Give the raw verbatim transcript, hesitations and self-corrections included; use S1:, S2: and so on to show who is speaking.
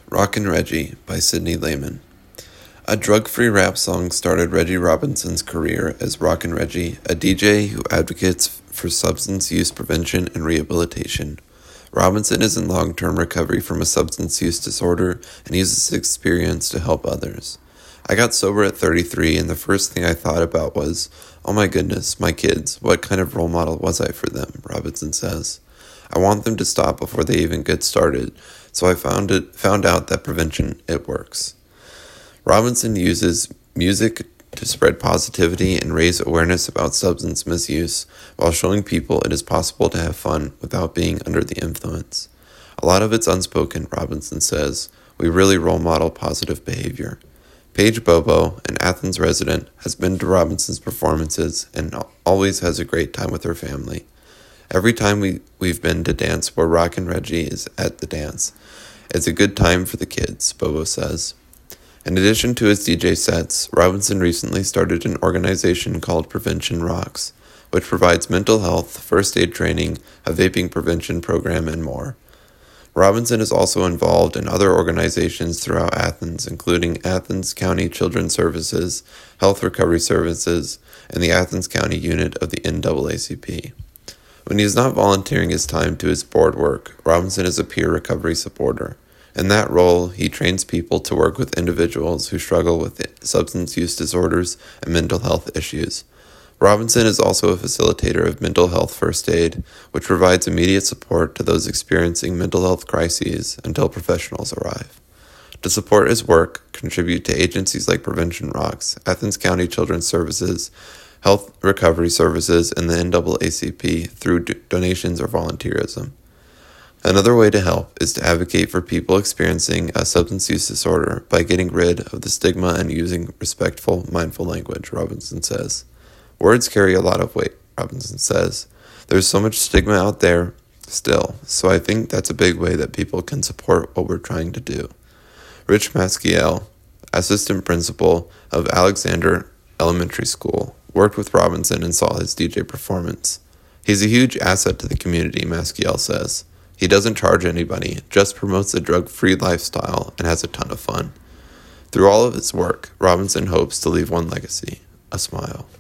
S1: Rockin' Reggie by Sidney Lehman. A drug-free rap song started Reggie Robinson's career as Rockin' Reggie, a D J who advocates for substance use prevention and rehabilitation. Robinson is in long-term recovery from a substance use disorder and uses his experience to help others. I got sober at thirty-three, and the first thing I thought about was, oh my goodness, my kids, what kind of role model was I for them, Robinson says. I want them to stop before they even get started, so I found it found out that prevention, it works. Robinson uses music to spread positivity and raise awareness about substance misuse while showing people it is possible to have fun without being under the influence. A lot of it's unspoken, Robinson says. We really role model positive behavior. Paige Bobo, an Athens resident, has been to Robinson's performances and always has a great time with her family. Every time we, we've been to dance where Rockin' Reggie is at the dance, it's a good time for the kids, Bobo says. In addition to his D J sets, Robinson recently started an organization called Prevention Rocks, which provides mental health, first aid training, a vaping prevention program, and more. Robinson is also involved in other organizations throughout Athens, including Athens County Children's Services, Health Recovery Services, and the Athens County unit of the N double A C P. When he is not volunteering his time to his board work, Robinson is a peer recovery supporter. In that role, he trains people to work with individuals who struggle with substance use disorders and mental health issues. Robinson is also a facilitator of mental health first aid, which provides immediate support to those experiencing mental health crises until professionals arrive. To support his work, contribute to agencies like Prevention Rocks, Athens County Children's Services, Health Recovery Services, and the N double A C P through do- donations or volunteerism. Another way to help is to advocate for people experiencing a substance use disorder by getting rid of the stigma and using respectful, mindful language, Robinson says. Words carry a lot of weight, Robinson says. There's so much stigma out there still, so I think that's a big way that people can support what we're trying to do. Rich Maskiel, assistant principal of Alexander Elementary School, worked with Robinson and saw his D J performance. He's a huge asset to the community, Maskiel says. He doesn't charge anybody, just promotes a drug-free lifestyle and has a ton of fun. Through all of his work, Robinson hopes to leave one legacy, a smile.